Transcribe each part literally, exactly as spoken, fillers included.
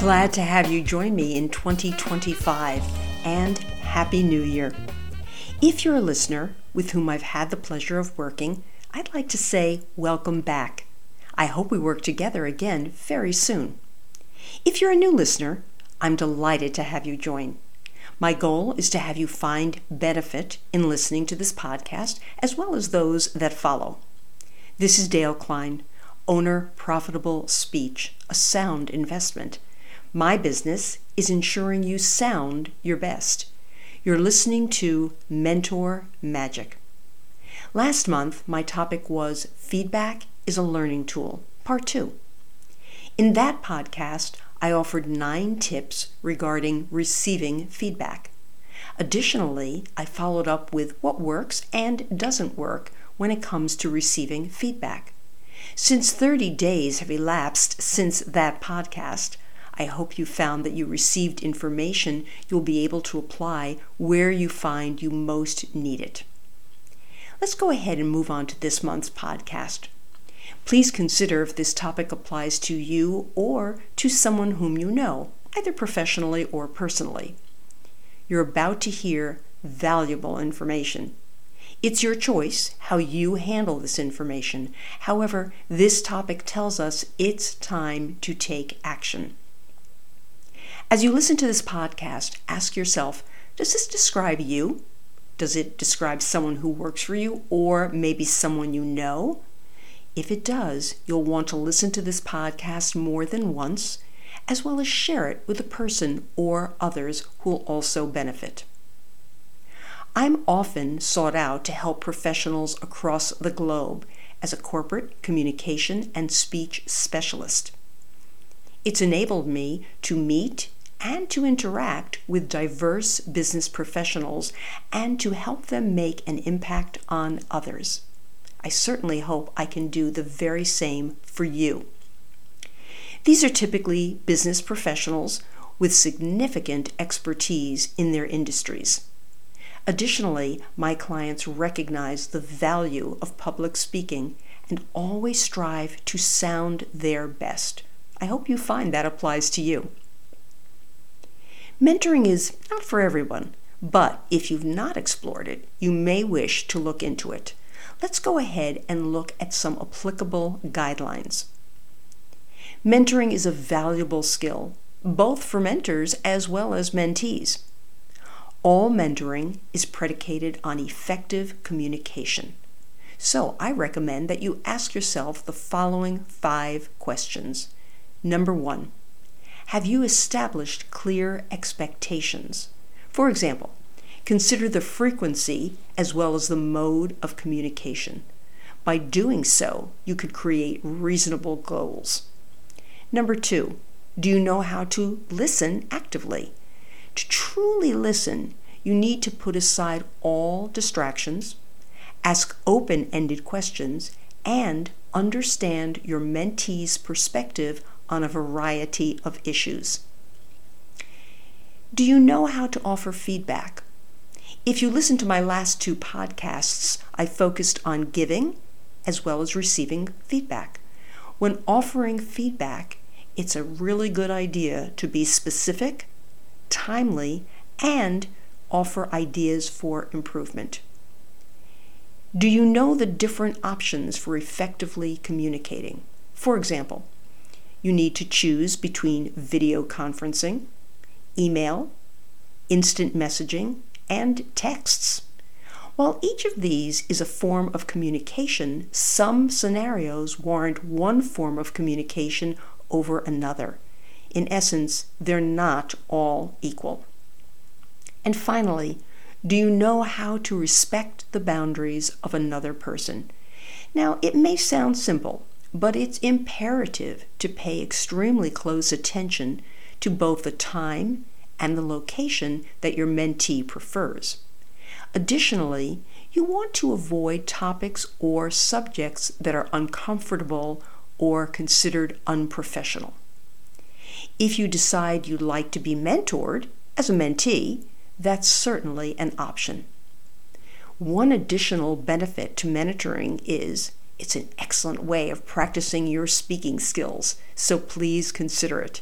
Glad to have you join me in twenty twenty-five, and Happy New Year. If you're a listener with whom I've had the pleasure of working, I'd like to say welcome back. I hope we work together again very soon. If you're a new listener, I'm delighted to have you join. My goal is to have you find benefit in listening to this podcast, as well as those that follow. This is Dale Klein, owner Profitable Speech, a sound investment. My business is ensuring you sound your best. You're listening to Mentor Magic. Last month, my topic was Feedback is a Learning Tool, Part two. In that podcast, I offered nine tips regarding receiving feedback. Additionally, I followed up with what works and doesn't work when it comes to receiving feedback. Since thirty days have elapsed since that podcast, I hope you found that you received information you'll be able to apply where you find you most need it. Let's go ahead and move on to this month's podcast. Please consider if this topic applies to you or to someone whom you know, either professionally or personally. You're about to hear valuable information. It's your choice how you handle this information. However, this topic tells us it's time to take action. As you listen to this podcast, ask yourself, does this describe you? Does it describe someone who works for you or maybe someone you know? If it does, you'll want to listen to this podcast more than once, as well as share it with a person or others who will also benefit. I'm often sought out to help professionals across the globe as a corporate communication and speech specialist. It's enabled me to meet and to interact with diverse business professionals and to help them make an impact on others. I certainly hope I can do the very same for you. These are typically business professionals with significant expertise in their industries. Additionally, my clients recognize the value of public speaking and always strive to sound their best. I hope you find that applies to you. Mentoring is not for everyone, but if you've not explored it, you may wish to look into it. Let's go ahead and look at some applicable guidelines. Mentoring is a valuable skill, both for mentors as well as mentees. All mentoring is predicated on effective communication. So I recommend that you ask yourself the following five questions. Number one, have you established clear expectations? For example, consider the frequency as well as the mode of communication. By doing so, you could create reasonable goals. Number two, do you know how to listen actively? To truly listen, you need to put aside all distractions, ask open-ended questions, and understand your mentee's perspective on a variety of issues. Do you know how to offer feedback? If you listen to my last two podcasts, I focused on giving as well as receiving feedback. When offering feedback, it's a really good idea to be specific, timely, and offer ideas for improvement. Do you know the different options for effectively communicating? For example, you need to choose between video conferencing, email, instant messaging, and texts. While each of these is a form of communication, some scenarios warrant one form of communication over another. In essence, they're not all equal. And finally, do you know how to respect the boundaries of another person? Now, it may sound simple, but it's imperative to pay extremely close attention to both the time and the location that your mentee prefers. Additionally, you want to avoid topics or subjects that are uncomfortable or considered unprofessional. If you decide you'd like to be mentored as a mentee, that's certainly an option. One additional benefit to mentoring is it's an excellent way of practicing your speaking skills, so please consider it.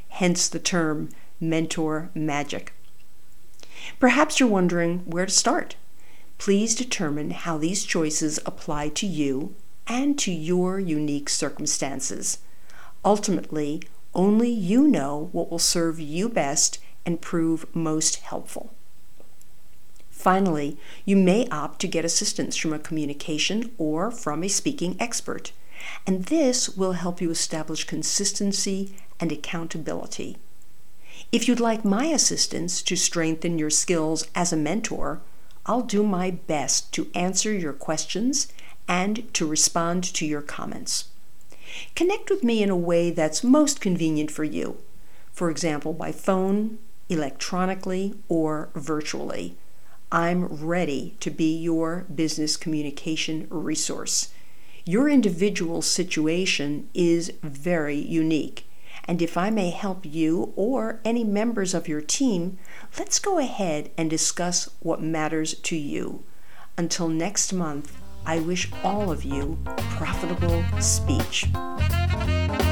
hence the term mentor magic. Perhaps you're wondering where to start. Please determine how these choices apply to you and to your unique circumstances. Ultimately, only you know what will serve you best and prove most helpful. Finally, you may opt to get assistance from a communication or from a speaking expert, and this will help you establish consistency and accountability. If you'd like my assistance to strengthen your skills as a mentor, I'll do my best to answer your questions and to respond to your comments. Connect with me in a way that's most convenient for you, for example, by phone, electronically, or virtually. I'm ready to be your business communication resource. Your individual situation is very unique, and if I may help you or any members of your team, let's go ahead and discuss what matters to you. Until next month, I wish all of you profitable speech.